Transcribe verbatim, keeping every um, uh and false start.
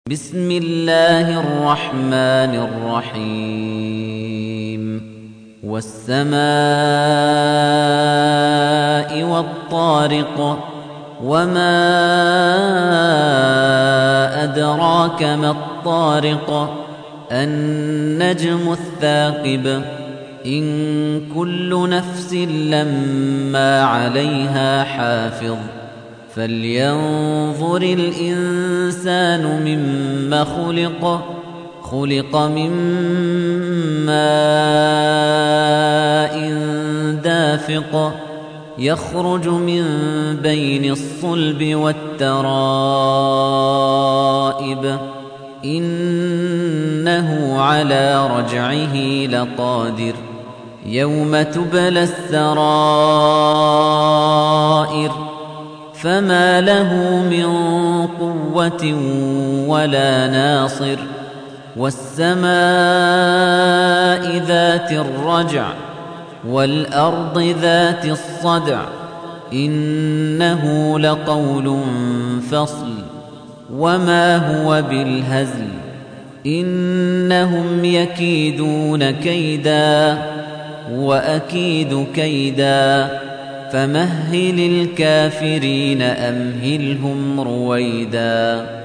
بسم الله الرحمن الرحيم والسماء والطارق وما أدراك ما الطارق النجم الثاقب إن كل نفس لما عليها حافظ فلينظر الإنسان مما خلق خلق من ماء دافق يخرج من بين الصلب والترائب إنه على رجعه لقادر يوم تبلى السرائر فما له من قوة ولا ناصر والسماء ذات الرجع والأرض ذات الصدع إنه لقول فصل وما هو بالهزل إنهم يكيدون كيدا وأكيد كيدا فمهل الكافرين أمهلهم رويدا